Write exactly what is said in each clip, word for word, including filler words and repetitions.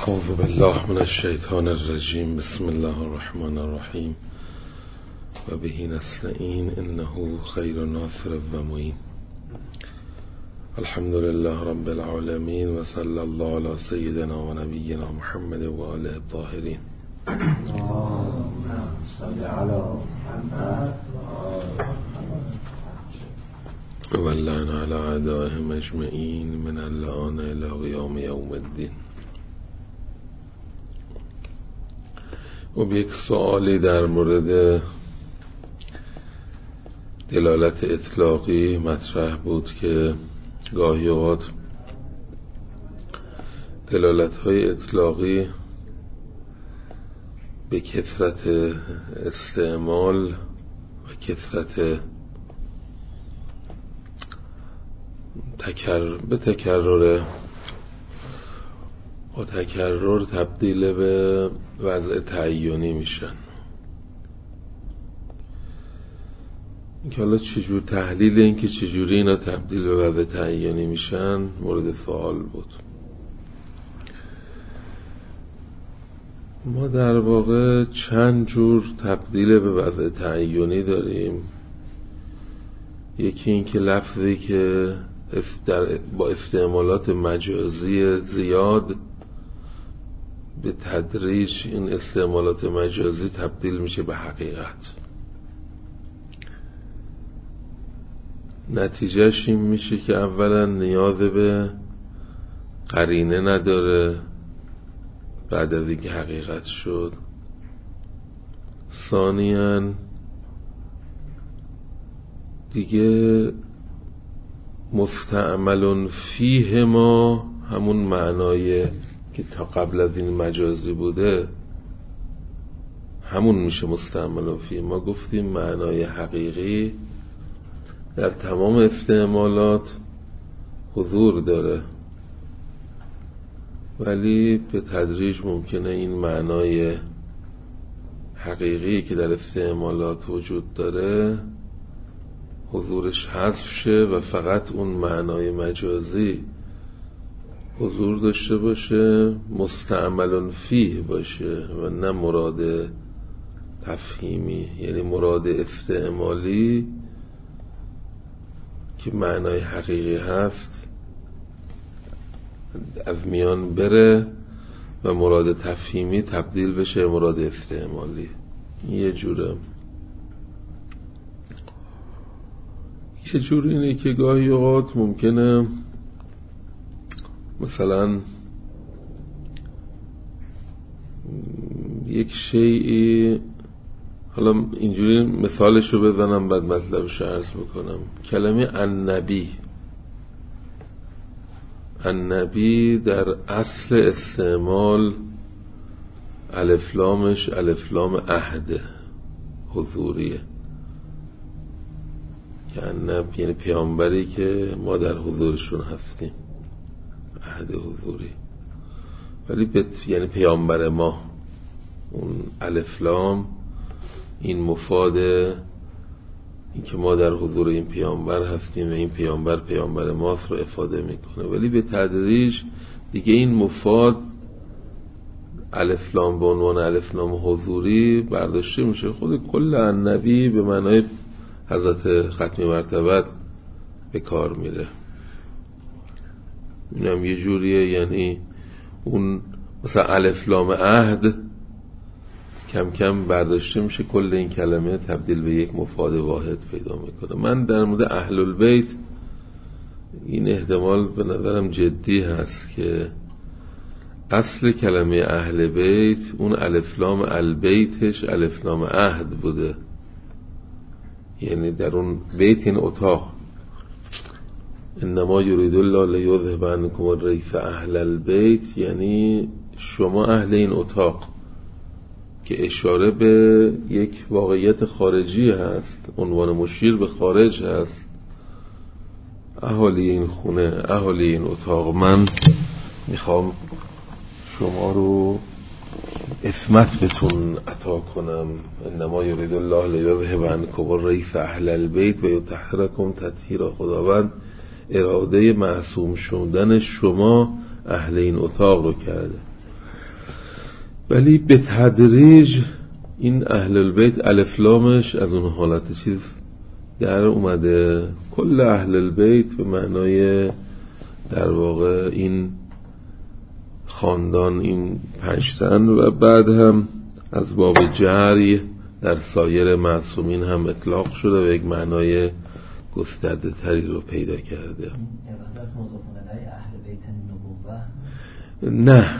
اعوذ بالله من الشیطان الرجیم. بسم الله الرحمن الرحیم و به نستعین انه خیر ناصر و معین. الحمد لله رب العالمین و صلی الله علی سیدنا و نبینا محمد و آله الطاهرین. و اللعن علی اعدائهم اجمعین من اللعان الی قیام یوم الدین. و یک سوالی در مورد دلالت اطلاقی مطرح بود که گاهی اوقات دلالت های اطلاقی به کثرت استعمال و کثرت تکرر به تکرر و تکرر تبدیل به وضع تعیینی میشن. این که حالا چجور تحلیل این که چجوری اینا تبدیل به وضع تعیینی میشن مورد سوال بود. ما در واقع چند جور تبدیل به وضع تعیینی داریم. یکی این که لفظی که با استعمالات مجازی زیاد به تدریج این استعمالات مجازی تبدیل میشه به حقیقت. نتیجهش این میشه که اولا نیاز به قرینه نداره بعد از اینکه حقیقت شد. ثانیاً دیگه مستعمل فیه ما همون معنای که تا قبل از این مجازی بوده همون میشه مستعمل فیه. ما گفتیم معنای حقیقی در تمام استعمالات حضور داره، ولی به تدریج ممکنه این معنای حقیقی که در استعمالات وجود داره حضورش حذف شه و فقط اون معنای مجازی حضور داشته باشه، مستعمل فیه باشه و نه مراد تفهیمی، یعنی مراد استعمالی که معنای حقیقی هست از میان بره و مراد تفهیمی تبدیل بشه مراد استعمالی. یه جوره. یه جور اینه که گاهی اوقات ممکنه مثلا یک شیئی، حالا اینجوری مثالشو بزنم بعد مطلبشو عرض بکنم. کلمه النبی، النبی در اصل استعمال الف لامش الف لام عهد حضوریه، یعنی یعنی پیامبری که ما در حضورشون هستیم، عهد حضوری. ولی یعنی پیامبر ما، اون الف لام این مفاد این که ما در حضور این پیامبر هستیم و این پیامبر پیامبر ماست رو افاده میکنه. ولی به تدریج دیگه این مفاد الف لام به عنوان الف لام حضوری برداشته میشه. خود کل النبی به معنای حضرت ختمی مرتبت به کار میره. اینم یه جوریه، یعنی اون مثلا الف لام عهد کم کم برداشته میشه، کل این کلمه تبدیل به یک مفاد واحد پیدا میکنه. من در مورد اهل البیت این احتمال به نظرم جدی هست که اصل کلمه اهل بیت اون الف لام البیتش الف لام عهد بوده، یعنی در اون بیت این اتاق. انما یرید الله لیذهب عنکم الرجس اهل البیت، یعنی شما اهل این اتاق، که اشاره به یک واقعیت خارجی هست، عنوان مشیر به خارج هست. اهالی این خونه، اهالی این اتاق، من میخوام شما رو عصمت بهتون عطا کنم. انما یرید الله لیذهب عنکم الرجس اهل البیت و یطهرکم تطهیرا. خداوند اراده معصوم شدن شما اهل این اتاق رو کرده. ولی به تدریج این اهل البیت الف لامش از اون حالت چیز در اومده. کل اهل البیت به معنای در واقع این خاندان، این پنج تن، و بعد هم از باب جری در سایر معصومین هم اطلاق شده و یک معنای گسترده تری رو پیدا کرده. نه،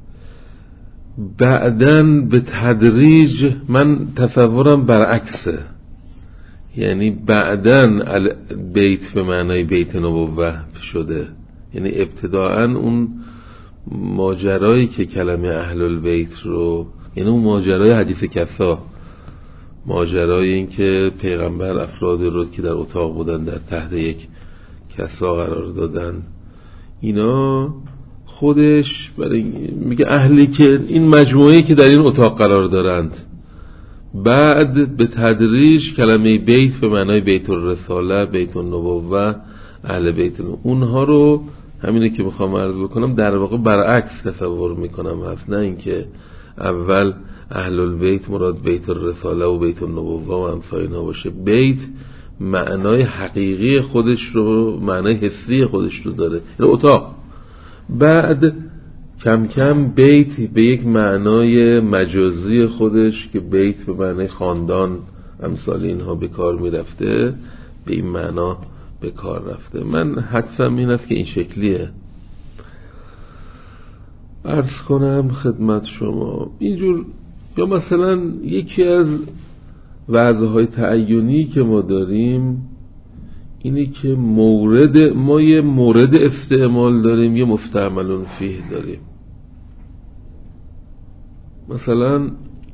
بعدن به تدریج من تصورم برعکسه، یعنی بعدن بیت به معنای بیت نبوه شده. یعنی ابتداءً اون ماجرایی که کلمه اهل البیت رو، یعنی اون ماجرای حدیث کسا، ماجرای این که پیغمبر افرادی رو که در اتاق بودن در تحت یک کسا قرار دادن، اینا خودش برای میگه اهلی که این مجموعه‌ای که در این اتاق قرار دارند. بعد به تدریج کلمه بیت به معنای بیت الرساله، بیت النبوه، اهل بیت، اونها رو همینه که میخوام عرض بکنم در واقع برعکس تصور میکنم هست. نه اینکه اول اهل البیت مراد بیت الرساله و بیت النبوه و امثال اینا باشه. بیت معنای حقیقی خودش رو، معنای حسی خودش رو داره، یعنی اتاق. بعد کم کم بیت به یک معنای مجازی خودش که بیت به معنای خاندان امثال اینها به کار میرفته، به این معنا به کار رفته. من حدسم این است که این شکلیه. عرض کنم خدمت شما اینجور، یا مثلا یکی از وضعهای تعیینی که ما داریم اینه که مورد ما یه مورد استعمال داریم، یه مستعملون فیه داریم. مثلا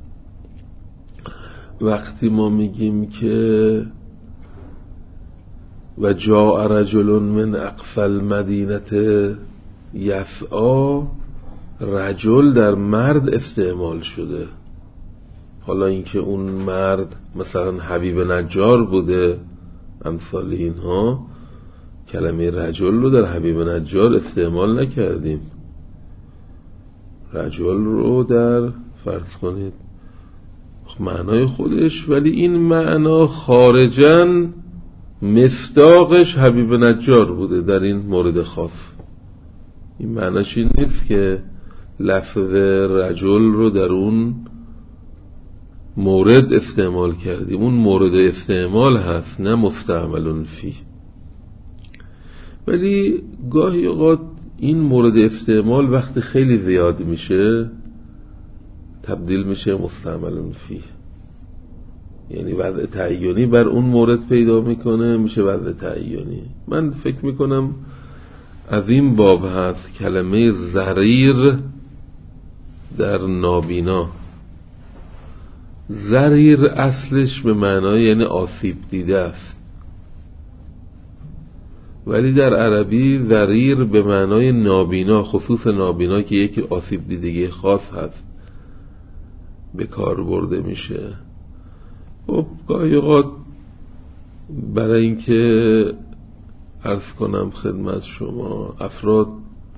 وقتی ما میگیم که و جاء رجل من اقصی المدینه یسعی، رجل در مرد استعمال شده. حالا اینکه اون مرد مثلا حبیب نجار بوده امثال اینها، کلمه رجل رو در حبیب نجار استعمال نکردیم. رجل رو در فرض کنید معنای خودش، ولی این معنا خارجاً مصداقش حبیب نجار بوده در این مورد خاص. این معناش این نیست که لفظ رجل رو در اون مورد استعمال کردیم. اون مورد استعمال هست، نه مستعملون فی. ولی گاهی اوقات این مورد استعمال وقتی خیلی زیاد میشه تبدیل میشه مستعملون فی، یعنی وضع تعیینی بر اون مورد پیدا میکنه، میشه وضع تعیینی. من فکر میکنم از این باب هست کلمه ضریر در نابینا. ضریر اصلش به معنای یعنی آسیب دیده است، ولی در عربی ضریر به معنای نابینا، خصوص نابینا که یکی آسیب دیدگی خاص هست، به کار برده میشه. خب گاهی اوقات برای اینکه عرض کنم خدمت شما افراد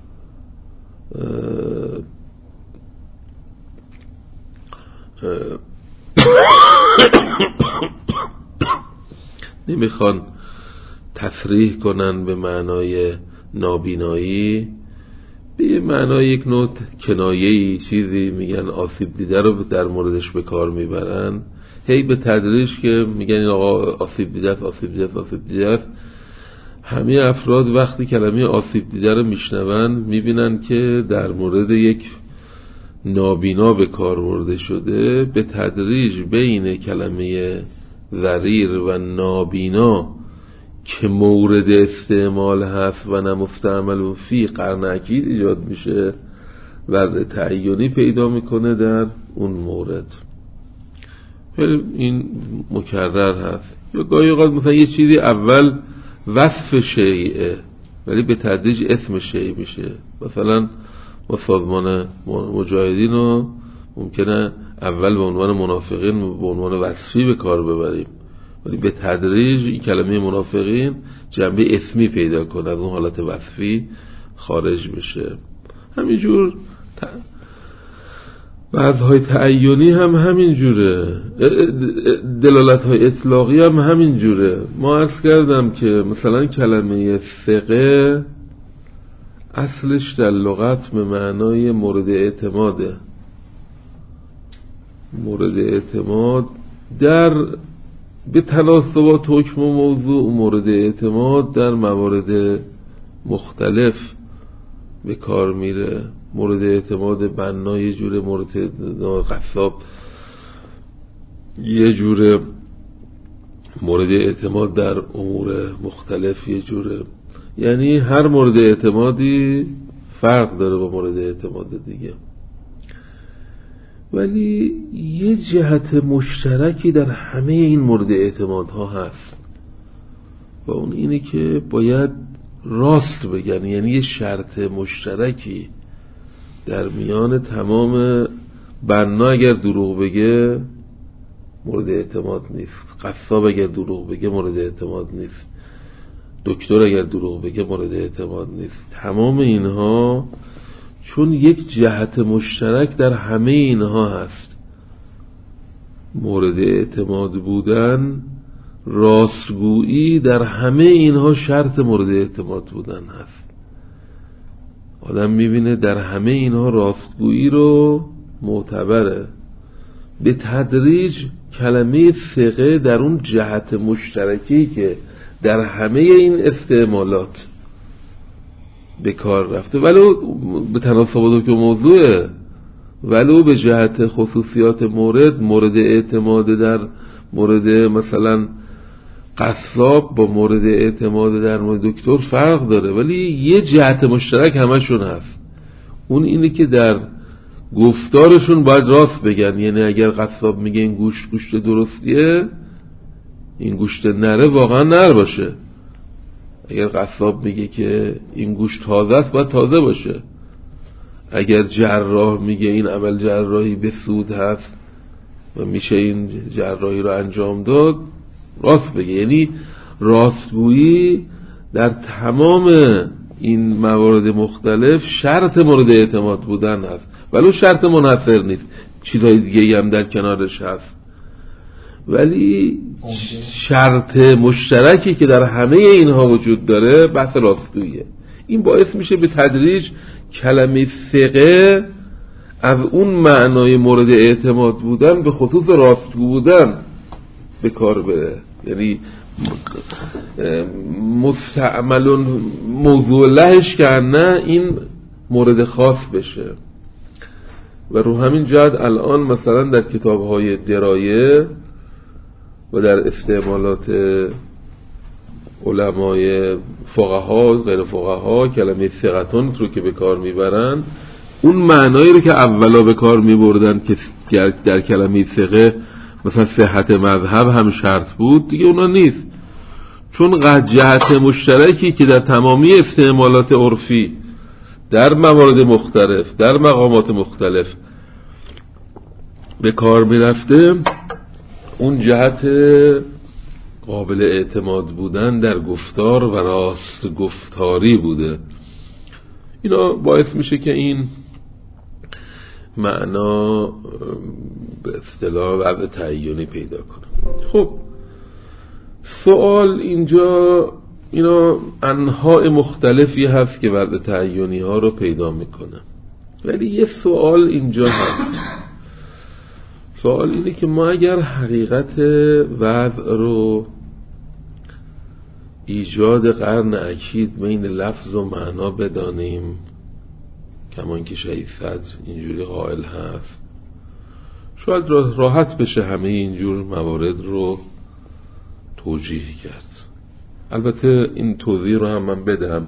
نمیخوان تصریح کنن به معنای نابینایی، به معنای یک نوع کنایه‌ای چیزی میگن آسیب دیده رو در موردش به کار میبرن. هی به تدریج که میگن این آقا آسیب دیده است، آسیب دیده است، آسیب دیده است، همه افراد وقتی کلمه آسیب دیده رو میشنون میبینن که در مورد یک نابینا به کار برده شده. به تدریج بین کلمه ضریر و نابینا که مورد استعمال هست و نمستعمل فی قرن اکید ایجاد میشه، وضع تعیینی پیدا میکنه در اون مورد. این مکرر هست. یا گاهی اوقات مثلا یه چیزی اول وصف شیعه ولی به تدریج اسم شیعه میشه. مثلا ما سازمان مجاهدین رو ممکنه اول به عنوان منافقین به عنوان وصفی به کار ببریم، ولی به تدریج این کلمه منافقین جنبه اسمی پیدا کنه، از اون حالت وصفی خارج بشه. همینجور بعضهای تعیینی هم همین جوره، دلالت‌های اطلاقی هم همین جوره. ما عرض کردم که مثلا کلمه ثقه اصلش در لغت به معنای مورد اعتماده. مورد اعتماد در به تناسبات حکم و موضوع مورد اعتماد در موارد مختلف به کار میره. مورد اعتماد بنا یه جوره، مورد قصاب یه جوره، مورد اعتماد در امور مختلف یه جوره. یعنی هر مورد اعتمادی فرق داره با مورد اعتماد دیگه، ولی یه جهت مشترکی در همه این مورد اعتمادها هست و اون اینه که باید راست بگن. یعنی یه شرط مشترکی در میان تمام بنا اگر دروغ بگه مورد اعتماد نیست، قصاب اگر دروغ بگه مورد اعتماد نیست، دکتر اگر دروغ بگه مورد اعتماد نیست. تمام اینها چون یک جهت مشترک در همه اینها هست، مورد اعتماد بودن، راستگویی در همه اینها شرط مورد اعتماد بودن هست. آدم میبینه در همه اینها راستگویی رو معتبره. به تدریج کلمه ثقه در اون جهت مشترکی که در همه این استعمالات به کار رفته، ولو به تناسبات که موضوعه، ولو به جهت خصوصیات مورد، مورد اعتماد در مورد مثلا قصاب با مورد اعتماد در مورد دکتر فرق داره، ولی یه جهت مشترک همشون هست. اون اینه که در گفتارشون باید راست بگن. یعنی اگر قصاب میگه این گوشت گوشت درستیه، این گوشت نره واقعا نر باشه. اگر قصاب میگه که این گوشت تازه است باید تازه باشه. اگر جراح میگه این عمل جراحی به سود هست و میشه این جراحی رو انجام داد، راست بگه. یعنی راستگویی در تمام این موارد مختلف شرط مورد اعتماد بودن هست، ولو شرط منحصر نیست، چیزهای دیگه هم در کنارش هست، ولی شرط مشترکی که در همه اینها وجود داره بحث راستگوییه. این باعث میشه به تدریج کلمه ثقه از اون معنای مورد اعتماد بودن به خصوص راستگو بودن به کار بره. یعنی مستعمل موضوع لهش که نه این مورد خاص بشه. و رو همین جهت الان مثلا در کتاب‌های درایه و در استعمالات علمای فقها غیر فقها کلمه ثقتون رو که به کار میبرن، اون معنایی رو که اولا به کار میبردن که در کلمه ثقه مثلا صحت مذهب هم شرط بود، دیگه اونا نیست. چون جهت مشترکی که در تمامی استعمالات عرفی در موارد مختلف در مقامات مختلف به کار میرفته، اون جهت قابل اعتماد بودن در گفتار و راست گفتاری بوده. اینا باعث میشه که این معنا به اصطلاح وضع تعیینی پیدا کنه. خب سوال اینجا اینا انواع مختلفی هست که وضع تعیینی ها رو پیدا میکنه، ولی یه سوال اینجا هست. سوال اینه که ما اگر حقیقت وضع رو ایجاد قرن اکید بین لفظ و معنا بدانیم، کمان که شهید صدر اینجوری قائل هست، شاید راحت بشه همه اینجور موارد رو توجیه کرد. البته این توضیح رو هم من بدم.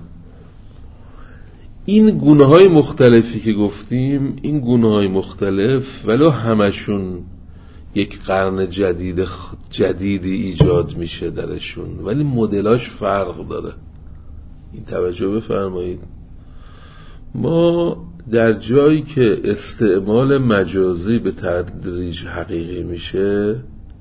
این گونه های مختلفی که گفتیم، این گونه های مختلف ولو همشون یک قرن جدید جدیدی ایجاد میشه درشون، ولی مدلاش فرق داره. این توجه بفرمایید. ما در جایی که استعمال مجازی به تدریج حقیقی میشه،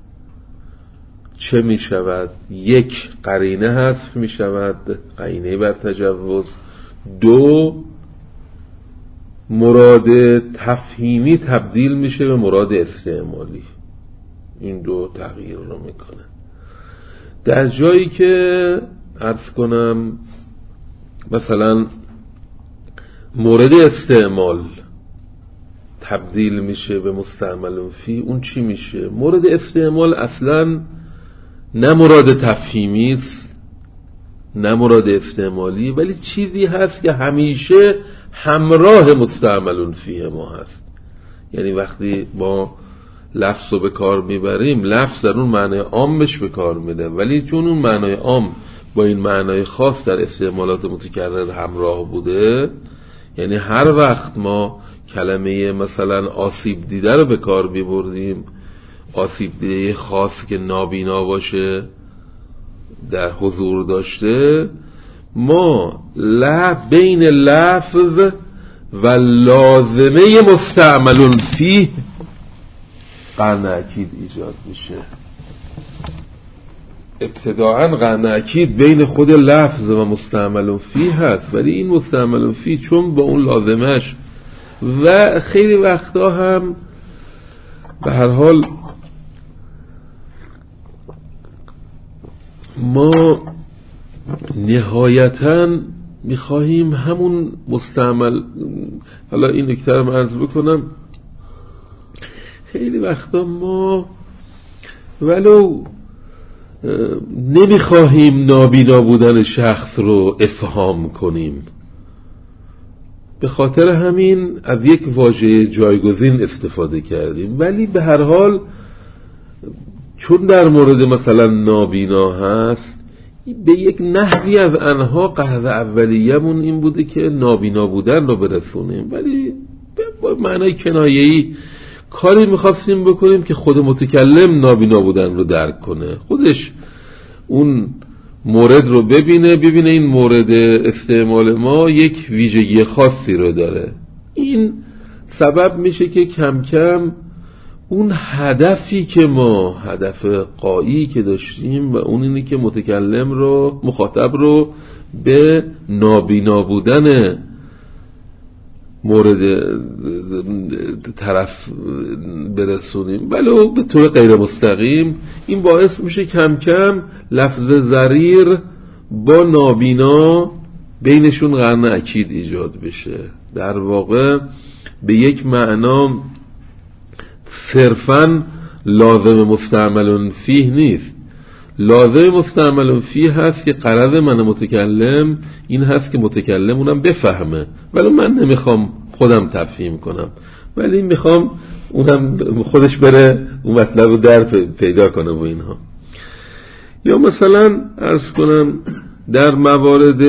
چه میشود؟ یک، قرینه حذف میشود، قرینه بر تجوز. دو، مراد تفهیمی تبدیل میشه به مراد استعمالی. این دو تغییر رو میکنه. در جایی که عرض کنم مثلا مورد استعمال تبدیل میشه به مستعمل فی، اون چی میشه؟ مورد استعمال اصلا نه مراد تفهیمی است نه مراد استعمالی، ولی چیزی هست که همیشه همراه مستعمل فیه ما هست. یعنی وقتی ما لفظ رو به کار میبریم، لفظ در اون معنای عامش به کار میده، ولی چون اون معنای عام با این معنای خاص در استعمالات متکرر همراه بوده، یعنی هر وقت ما کلمه مثلا آسیب دیده رو به کار میبردیم، آسیب دیده خاص که نابینا باشه در حضور داشته، ما لا بین لفظ و لازمه مستعمل فیه قرن اکید ایجاد میشه. ابتداعا قرن اکید بین خود لفظ و مستعمل فیه هست، ولی این مستعمل فیه چون با اون لازمش و خیلی وقتا هم به هر حال ما نهایتاً میخواهیم همون مستعمل، حالا این نکته رو عرض بکنم، خیلی وقتا ما ولو نمیخواهیم نابینا بودن شخص رو افهام کنیم، به خاطر همین از یک واژه جایگزین استفاده کردیم، ولی به هر حال چون در مورد مثلا نابینا هست، به یک نحوی از انها قصد اولیه‌مون این بوده که نابینا بودن رو برسونیم، ولی با معنای کنایه‌ای کاری میخواستیم بکنیم که خود متکلم نابینا بودن رو درک کنه، خودش اون مورد رو ببینه ببینه این مورد استعمال ما یک ویژگی خاصی رو داره. این سبب میشه که کم کم اون هدفی که ما هدف غایی که داشتیم و اون اینه که متکلم رو مخاطب رو به نابینا بودن مورد طرف برسونیم، ولی به طور غیر مستقیم این باعث میشه کم کم لفظ ضریر با نابینا بینشون قرن اکید ایجاد بشه. در واقع به یک معنا صرفاً لازم مستعمل فیه نیست، لازم مستعمل فیه هست که غرض من متکلم این هست که متکلم اونم بفهمه، ولی من نمیخوام خودم تفهیم کنم، ولی میخوام اونم خودش بره اون مطلب رو در پیدا کنه و اینها. یا مثلا عرض کنم در موارد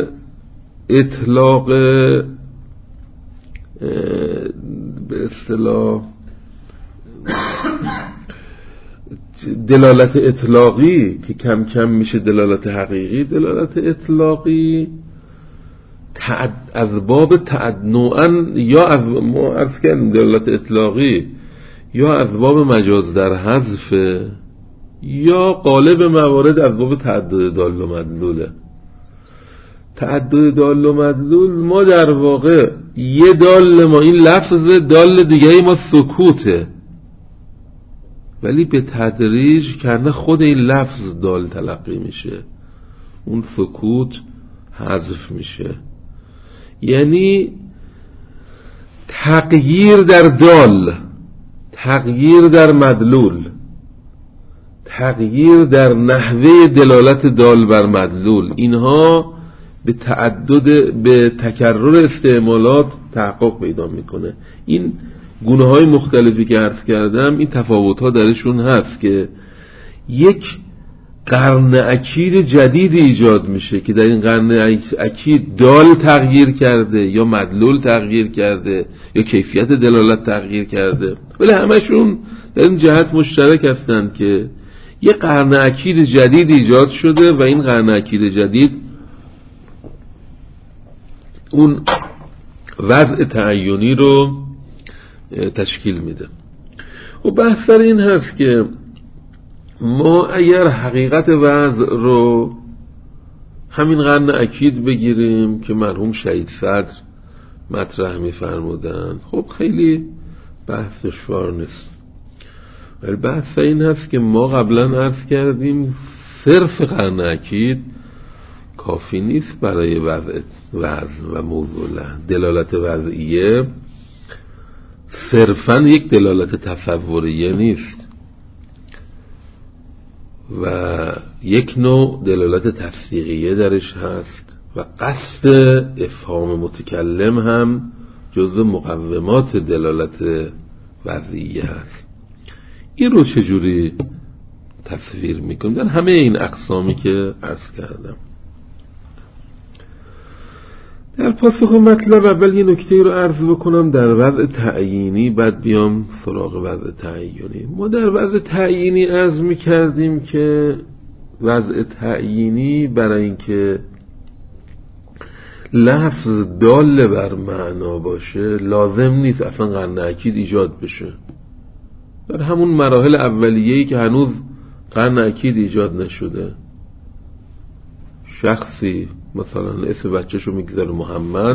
اطلاق به اصطلاح دلالت اطلاقی که کم کم میشه دلالت حقیقی، دلالت اطلاقی تعد از باب تعد نوعا یا از ما عرض کردیم دلالت اطلاقی یا از باب مجاز در حذف یا غالب موارد از باب تعدد دال و مدلوله. تعدد دال و مدلول ما در واقع یه دال ما این لفظ دال دیگه ما سکوته، ولی به تدریج کنه خود این لفظ دال تلقی میشه، اون سکوت حذف میشه. یعنی تغییر در دال، تغییر در مدلول، تغییر در نحوه دلالت دال بر مدلول، اینها به تعدد به تکرر استعمالات تحقق پیدا میکنه. این گونه های مختلفی که عرض کردم این تفاوت ها درشون هست که یک قرن اکید جدید ایجاد میشه که در این قرن اکید دال تغییر کرده یا مدلول تغییر کرده یا کیفیت دلالت تغییر کرده، ولی همشون در این جهت مشترک هستند که یک قرن اکید جدید ایجاد شده و این قرن اکید جدید اون وضع تعیینی رو تشکیل میده. و بحث سر این هست که ما اگر حقیقت وضع رو همین قرن اکید بگیریم که مرحوم شهید صدر مطرح می‌فرمودن. خب خیلی بحث دشوار نیست، ولی بحث این هست که ما قبلا عرض کردیم صرف قرن اکید کافی نیست برای وضع وزن و موضوع لحن. دلالت وضعیه صرفاً یک دلالت تصوریه نیست و یک نوع دلالت تصدیقیه درش هست و قصد افهام متکلم هم جزء مقومات دلالت وضعیه هست. این رو چجوری تصویر میکنیم در همه این اقسامی که عرض کردم؟ در پاسخ مطلب اول یه نکته رو عرض بکنم در وضع تعیینی، بعد بیام سراغ وضع تعیینی. ما در وضع تعیینی عرض میکردیم که وضع تعیینی برای اینکه لفظ دال بر معنا باشه لازم نیست اصلا قرن اکید ایجاد بشه. در همون مراحل اولیه‌ای که هنوز قرن اکید ایجاد نشده، شخصی مثلا اسم بچه‌شو میگذاره محمد،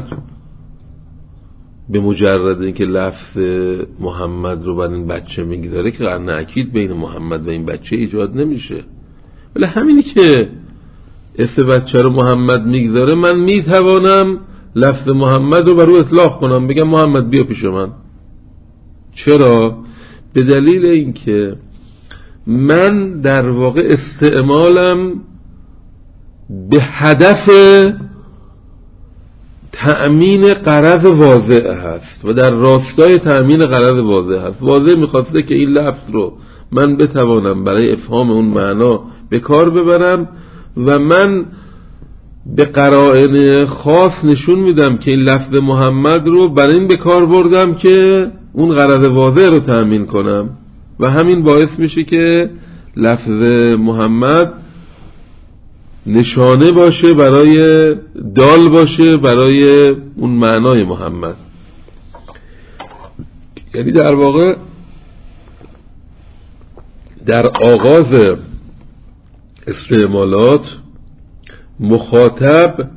به مجرد اینکه لفظ محمد رو بر این بچه میگذاره که قرن اکید بین محمد و این بچه ایجاد نمیشه. ولی همینی که اسم بچه رو محمد میگذاره من میتوانم لفظ محمد رو بر او اطلاق کنم، بگم محمد بیا پیش من. چرا؟ به دلیل اینکه من در واقع استعمالم به هدف تأمین غرض واضح هست و در راستای تأمین غرض واضح هست. واضح میخواسته که این لفظ رو من بتوانم برای افهام اون معنا به کار ببرم و من به قرائن خاص نشون میدم که این لفظ محمد رو برای این به کار بردم که اون غرض واضح رو تأمین کنم و همین باعث میشه که لفظ محمد نشانه باشه برای دال باشه برای اون معنای محمد. یعنی در واقع در آغاز استعمالات مخاطب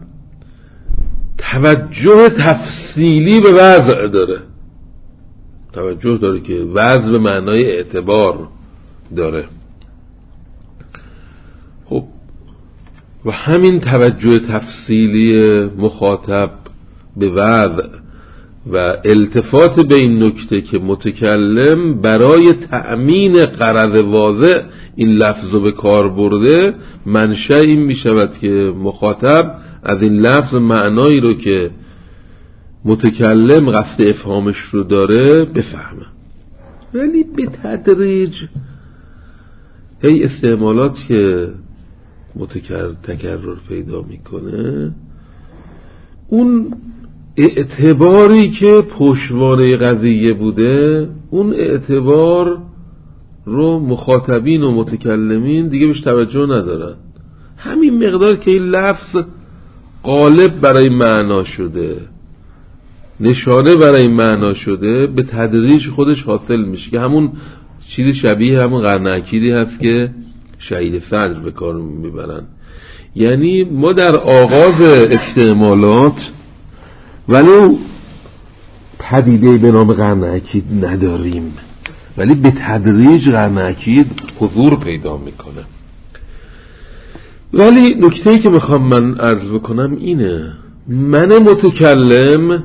توجه تفصیلی به وضع داره، توجه داره که وضع به معنای اعتبار داره. خب و همین توجه تفصیلی مخاطب به وضع و التفات به این نکته که متکلم برای تأمین غرض واضح این لفظ رو به کار برده، منشأ این می شود که مخاطب از این لفظ معنایی رو که متکلم قصد افهامش رو داره بفهمه. ولی به تدریج هی استعمالات که متکرر تکرر پیدا میکنه، اون اعتباری که پشتوانه قضیه بوده، اون اعتبار رو مخاطبین و متکلمین دیگه بهش توجه ندارن. همین مقدار که این لفظ غالب برای معنا شده، نشانه برای معنا شده، به تدریج خودش حاصل میشه که همون چیزی شبیه همون قرن اکیدی هست که شهید صدر به کار میبرن. یعنی ما در آغاز استعمالات ولو پدیده به نام قرن اکید نداریم، ولی به تدریج قرن اکید حضور پیدا میکنه. ولی نکته‌ای که میخوام من عرض بکنم اینه، من متکلم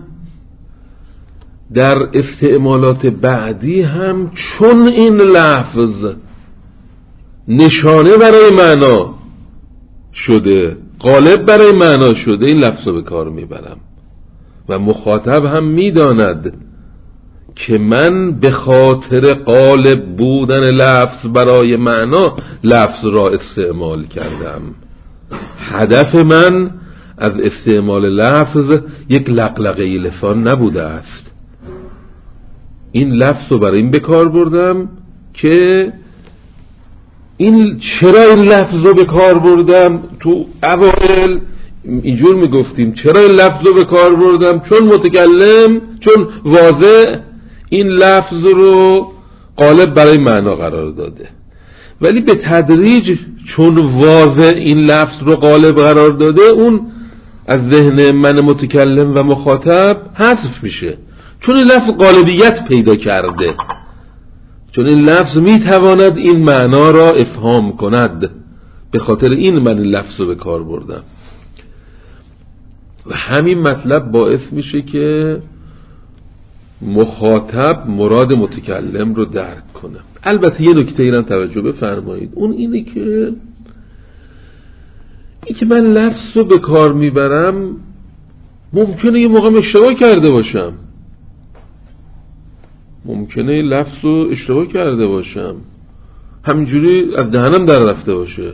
در استعمالات بعدی هم چون این لفظ نشانه برای معنا شده، غالب برای معنا شده، این لفظ رو به کار میبرم و مخاطب هم میداند که من به خاطر غالب بودن لفظ برای معنا لفظ را استعمال کردم. هدف من از استعمال لفظ یک لقلقه لسان نبوده است. این لفظ رو برای این به کار بردم که این چرا این لفظ رو به کار بردم؟ تو اوائل اینجور میگفتیم چرا این لفظ رو به کار بردم؟ چون متکلم، چون واضح این لفظ رو غالب برای معنا قرار داده. ولی به تدریج چون واضح این لفظ رو غالب قرار داده، اون از ذهن من متکلم و مخاطب حذف میشه، چون این لفظ غالبیت پیدا کرده، چون این لفظ میتواند این معنا را افهام کند. به خاطر این من این لفظ رو به کار بردم و همین مطلب باعث میشه که مخاطب مراد متکلم رو درک کنه. البته یه نکته اینم توجه بفرمایید، اون اینه که این که من لفظ رو به کار میبرم ممکنه یه موقع اشتباه کرده باشم، ممکنه لفظ رو اشتباه کرده باشم، همینجوری از دهنم در رفته باشه.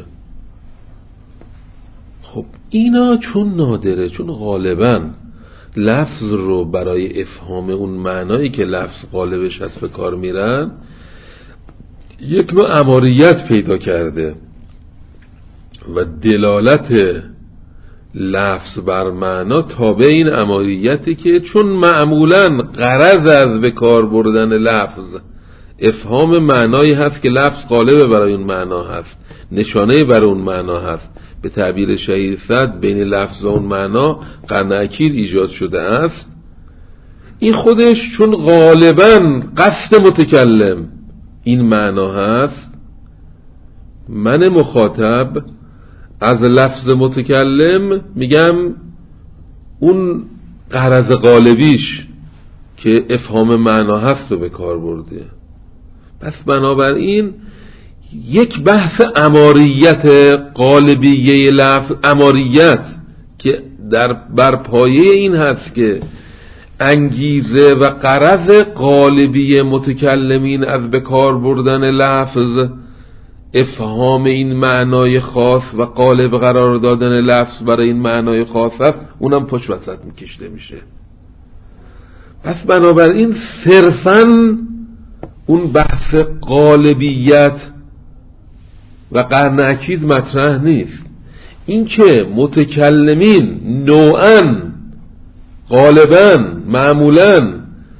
خب اینا چون نادره، چون غالباً لفظ رو برای افهام اون معنایی که لفظ غالبش هست به کار میرن، یک نوع اماریت پیدا کرده و دلالت لفظ بر معنا تابع این اماریته که چون معمولاً غرض از به کار بردن لفظ افهام معنایی هست که لفظ غالب برای اون معنا هست، نشانه برای اون معنا هست، به تعبیر شهید صد بین لفظ و اون معنا قرن اکید ایجاد شده است، این خودش چون غالباً قصد متکلم این معنا هست، من مخاطب از لفظ متکلم میگم اون غرض غالبیش که افهام معنا هست رو به کار برده. پس بنابراین یک بحث اماریت غالبیه لفظ، اماریت که در برپایه این هست که انگیزه و غرض غالبی متکلمین از به کار بردن لفظ افهام این معنای خاص و غالب قرار دادن لفظ برای این معنای خاص است، اونم پشت وسط میکشته میشه. پس بنابراین صرفاً اون بحث غالبیت و قرن اکید مطرح نیست، این که متکلمین نوعاً غالباً معمولاً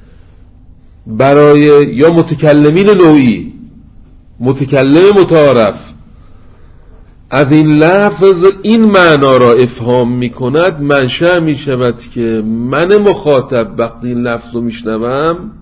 برای یا متکلمین نوعی متکلم متعارف از این لفظ این معنا را افهام می کند، منشأ می شود که من مخاطب وقتی این لفظ رو می شنوم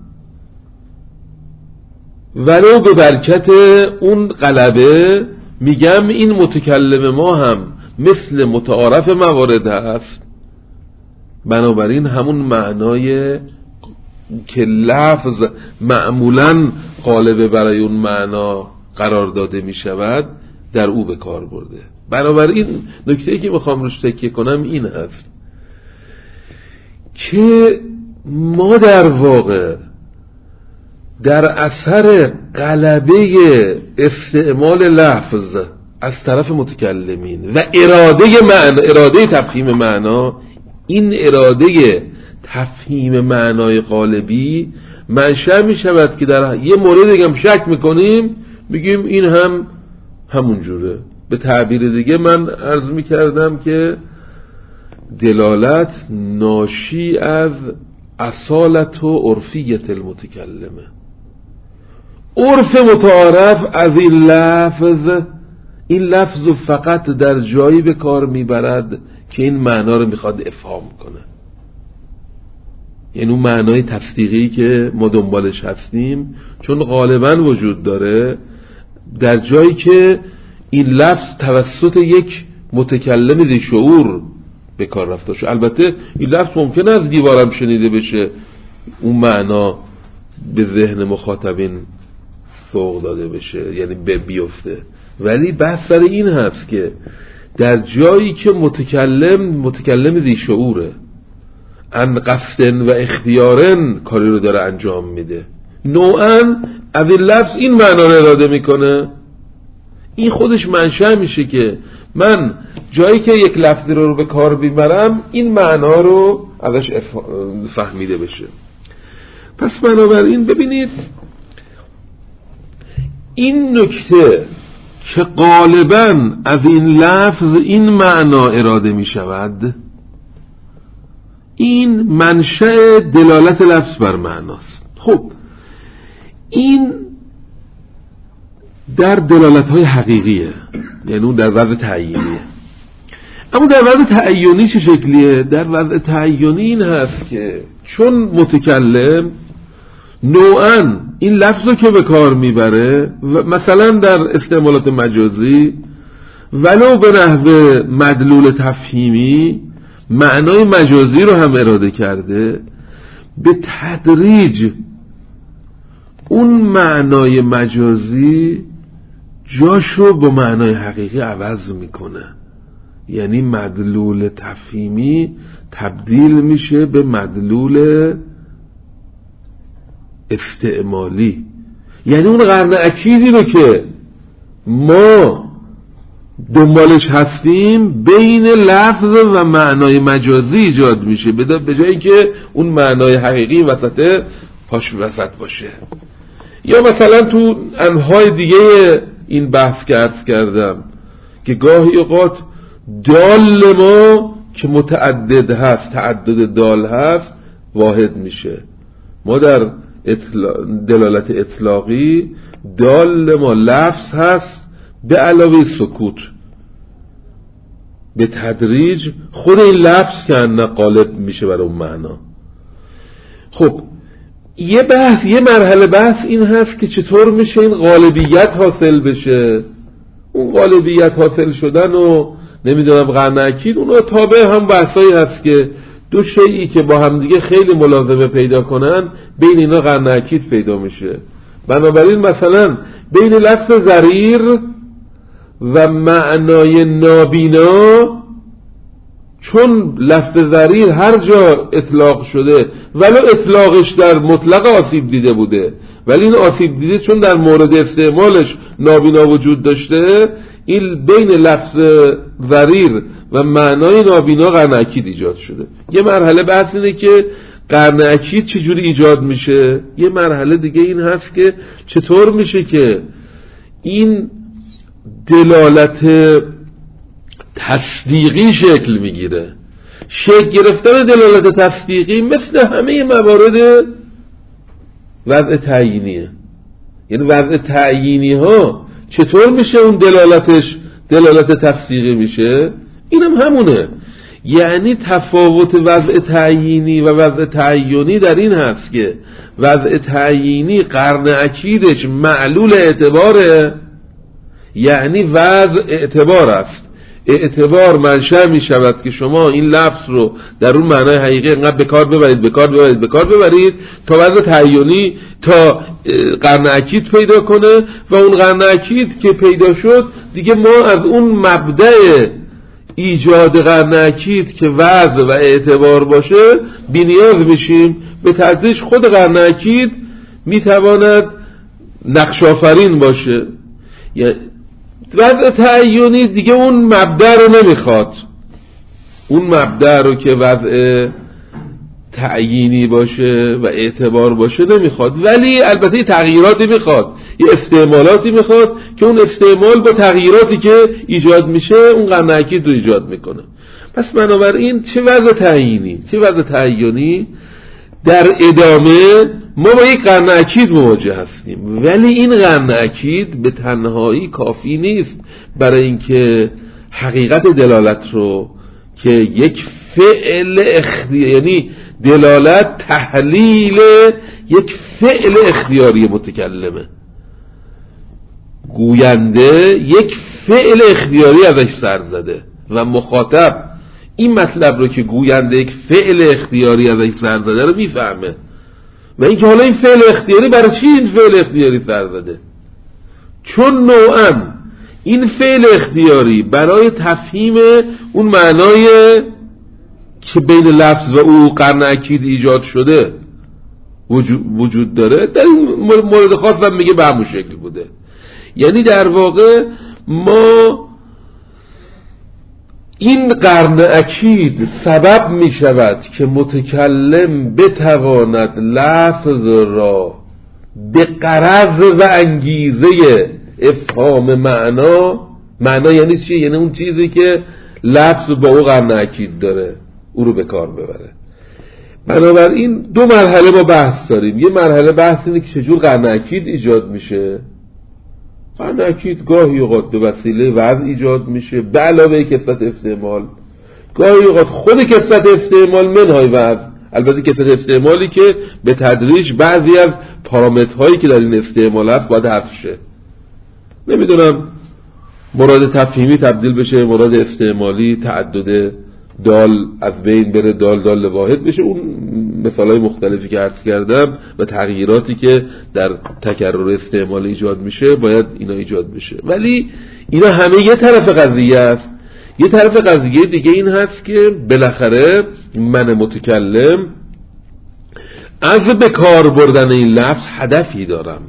ولو به برکت اون غلبه میگم این متکلم ما هم مثل متعارف موارد هست، بنابراین همون معنای که لفظ معمولاً غالبه برای اون معنا قرار داده می شود در او به کار برده. بنابراین نکته‌ای که میخوام روش تکیه کنم این هست که ما در واقع در اثر غلبه استعمال لفظ از طرف متکلمین و اراده معنا، اراده تفهیم معنا، این اراده تفهیم معنای غالبی منشأ می شود که در یه مورد دیگه هم شک میکنیم میگیم این هم همون جوره. به تعبیر دیگه من عرض می کردم که دلالت ناشی از اصالت و عرفیت المتکلمه، عرف متعارف از این لفظ این لفظ رو فقط در جایی به کار میبرد که این معنا رو میخواد افهام کنه، یعنی اون معنای تصدیقی که ما دنبالش هستیم چون غالبا وجود داره در جایی که این لفظ توسط یک متکلم ذی شعور به کار رفته شد. البته این لفظ ممکنه از دیوارم شنیده بشه اون معنا به ذهن مخاطبین سوق داده بشه، یعنی به بیفته، ولی بحث سر این هست که در جایی که متکلم متکلم ذی شعوره ان قصدن و اختیارن کاری رو داره انجام میده، نوعاً از این لفظ این معنا رو اراده میکنه، این خودش منشأ میشه که من جایی که یک لفظی رو به کار بیبرم این معنا رو ازش فهمیده بشه. پس بنابراین ببینید این نکته که غالباً از این لفظ این معنا اراده می شود، این منشأ دلالت لفظ بر معناست. خب این در دلالت های حقیقیه، یعنی اون در وضع تعیینیه، اما در وضع تعیینی چه شکلیه؟ در وضع تعیینی این هست که چون متکلم نوعاً این لفظ رو که به کار میبره مثلا در استعمالات مجازی ولو به نحو مدلول تفهیمی معنای مجازی رو هم اراده کرده، به تدریج اون معنای مجازی جاشو با معنای حقیقی عوض میکنه. یعنی مدلول تفهیمی تبدیل میشه به مدلول استعمالی. یعنی اون قرن اکیدی رو که ما دنبالش هستیم بین لفظ و معنای مجازی ایجاد میشه، به جایی که اون معنای حقیقی وسط پاش وسط باشه. یا مثلا تو انواع دیگه این بحث که عرض کردم که گاهی اوقات دال ما که متعدد هست، تعدد دال هست، واحد میشه. ما در اطلاق دلالت اطلاقی دال ما لفظ هست به علاوه سکوت. به تدریج خود این لفظ که انه غالب میشه برای اون معنا. خب یه بحث یه مرحله بحث این هست که چطور میشه این غالبیت حاصل بشه. اون غالبیت حاصل شدن و نمیدونم قرن اکید اونو تابع هم بحثایی هست که دو شیئی که با هم دیگه خیلی ملازمه پیدا کنن بین اینا قرن اکید پیدا میشه. بنابراین مثلا بین لفظ ضریر و معنای نابینا، چون لفظ ضریر هر جا اطلاق شده ولو اطلاقش در مطلق آسیب دیده بوده، ولی این آسیب دیده چون در مورد استعمالش نابینا وجود داشته، این بین لفظ ضریر و معنای نابینا قرن اکید ایجاد شده. یه مرحله بحث اینه که قرن اکید چجوری ایجاد میشه. یه مرحله دیگه این هست که چطور میشه که این دلالت تصدیقی شکل میگیره. شکل گرفتن دلالت تصدیقی مثل همه موارد وضع تعیینیه. یعنی وضع تعیینی ها چطور میشه اون دلالتش دلالت تصدیقی میشه؟ اینم هم همونه. یعنی تفاوت وضع تعیینی و وضع تعیینی در این هست که وضع تعیینی قرن اکیدش معلول اعتباره، یعنی وضع اعتبار است. اعتبار منشأ می شود که شما این لفظ رو در اون معنای حقیقی انقدر به کار ببرید به کار ببرید به کار ببرید تا وضع تعیینی تا قرن اکید پیدا کنه، و اون قرن اکید که پیدا شد دیگه ما از اون مبدأ ایجاد قرن اکید که وضع و اعتبار باشه بی‌نیاز میشیم. به تدریج خود قرن اکید میتواند نقش آفرین باشه. یعنی وضع تعیینی دیگه اون مبدأ رو نمیخواد، اون مبدأ رو که وضع تعیینی باشه و اعتبار باشه نمیخواد، ولی البته تغییراتی میخواد، یه استعمالاتی میخواد که اون استعمال با تغییراتی که ایجاد میشه اون قرن اکید رو ایجاد میکنه. پس بنابراین چه وضع تعیینی چه وضع تعیینی در ادامه ما با یک قرن اکید مواجه هستیم، ولی این قرن اکید به تنهایی کافی نیست برای اینکه حقیقت دلالت رو که یک فعل اختیاری، یعنی دلالت تحلیل یک فعل اختیاری متکلمه، گوینده یک فعل اختیاری ازش سر زده و مخاطب این مطلب رو که گوینده یک فعل اختیاری ازش سر زده رو میفهمه، و اینکه حالا این فعل اختیاری برای چی این فعل اختیاری سر زده؟ چون نوعاً این فعل اختیاری برای تفهیم اون معنای که بین لفظ و او قرن اکید ایجاد شده وجود داره، در این مورد خاص هم میگه به همون شکل بوده. یعنی در واقع ما این قرن اکید سبب می شود که متکلم بتواند لفظ را به غرض و انگیزه افهام معنا، معنا یعنی چی؟ یعنی اون چیزی که لفظ با او قرن اکید داره او رو به کار ببره. بنابراین دو مرحله با بحث داریم. یه مرحله بحث اینه که چجور قرن اکید ایجاد میشه. قرن اکید گاهی اوقات به وسیله وضع ایجاد میشه به علاوه کثرت استعمال. گاهی اوقات خود کثرت استعمال منهای وضع، البته کثرت استعمالی که به تدریج بعضی از پارامترهایی که در این استعمال هست باید حذف شه. نمیدونم مراد تفهیمی تبدیل بشه مراد استعمالی، تعدد دال از بین بره، دال دال واحد بشه، اون مثالای مختلفی که عرض کردم و تغییراتی که در تکرر استعمال ایجاد میشه باید اینا ایجاد بشه. ولی اینا همه یه طرف قضیه است. یه طرف قضیه دیگه این هست که بالاخره من متکلم از به کار بردن این لفظ هدفی دارم.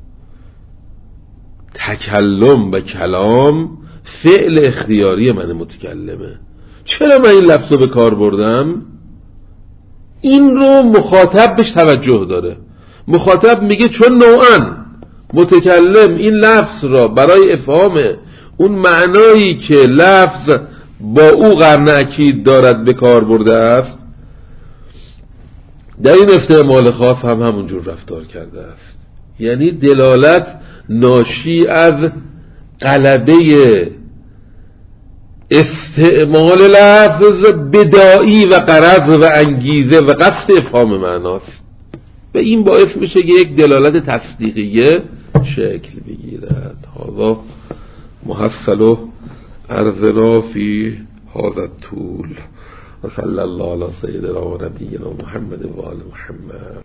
تکلم و کلام فعل اختیاری من متکلمه. چرا من این لفظ رو به کار بردم؟ این رو مخاطب بهش توجه داره. مخاطب میگه چون نوعاً متکلم این لفظ را برای افهام اون معنایی که لفظ با او قرن اکید دارد به کار برده است، در این استعمال خاص هم همونجور رفتار کرده است. یعنی دلالت ناشی از غلبه استعمال لفظ بداعی و غرض و انگیزه و قصد افهام معناست و این باعث میشه که یک دلالت تصدیقیه شکل بگیرد. هذا محصل ارزنا فی هذا الطول و صلی الله علی سیدنا و نبینا محمد و آل محمد.